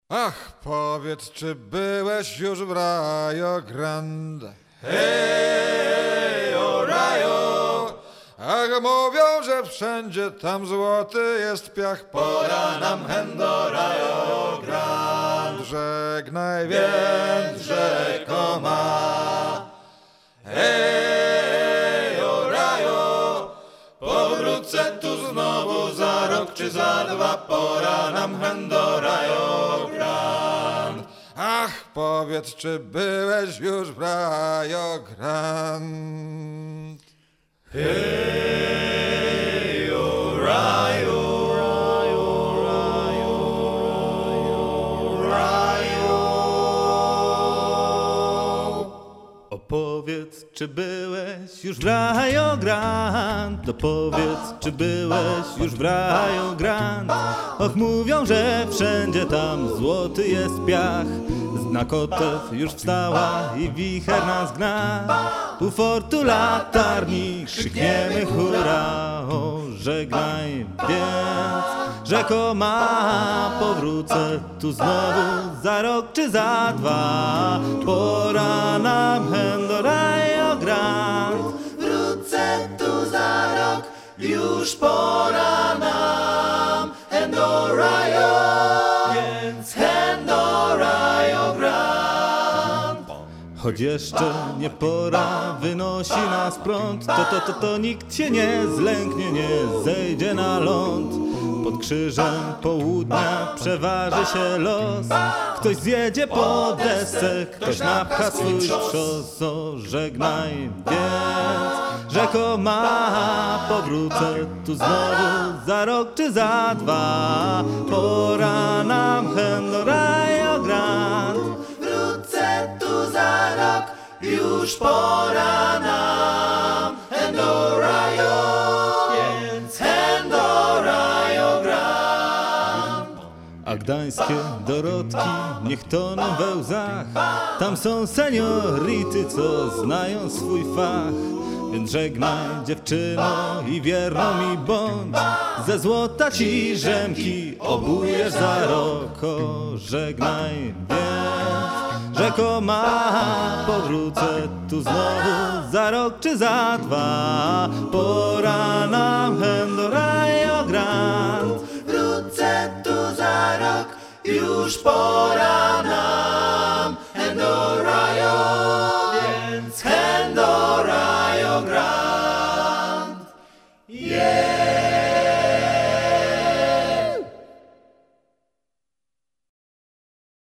Ach, powiedz, czy byłeś już w Rio Grande? Hej, o Rio! Ach, mówią, że wszędzie tam złoty jest piach. Pora nam hen do Rio Grande. Żegnaj Więc rzeko ma. Hej, o Rio! Powrócę tu znowu za rok czy za dwa. Pora nam hen do Rio Grande. Ach, powiedz, czy byłeś już w Rio Grande? Hej, o Rio! Opowiedz, czy byłeś już w Rio Grande? Opowiedz, czy byłeś już w Rio Grande? Och, mówią, że wszędzie tam złoty jest piach. Zna kotew już wstała i wicher nas gna. U fortu latarni krzykniemy hurra. O, żegnaj więc, rzeko ma. Powrócę tu znowu za rok czy za dwa. Pora nam hen do Rio Grande. Wrócę tu za rok, już pora nam hen do Rio, więc hen do Rio Grande. Choć jeszcze nie pora, wynosi nas prąd, to nikt się nie zlęknie, nie zejdzie na ląd. Pod krzyżem południa przeważy się los. Ktoś zjedzie po desce, ktoś napcha swój trzos. O, żegnaj więc, rzeko ma. Powrócę tu znowu za rok czy za dwa. Pora nam hen do Rio Grande. Wrócę tu za rok, już pora nam hen do Rio, więc hen do Rio Grande. A gdańskie Dorotki niech toną we łzach. Tam są seniority, co znają swój fach. Więc żegnaj dziewczyno i wierną mi bądź. Ze złota ci rzemki obujesz za rok. O, żegnaj więc, rzeko ma. Powrócę tu znowu za rok czy za dwa. Pora nam hen do Rio Grande. Wrócę tu za rok, już pora nam hen do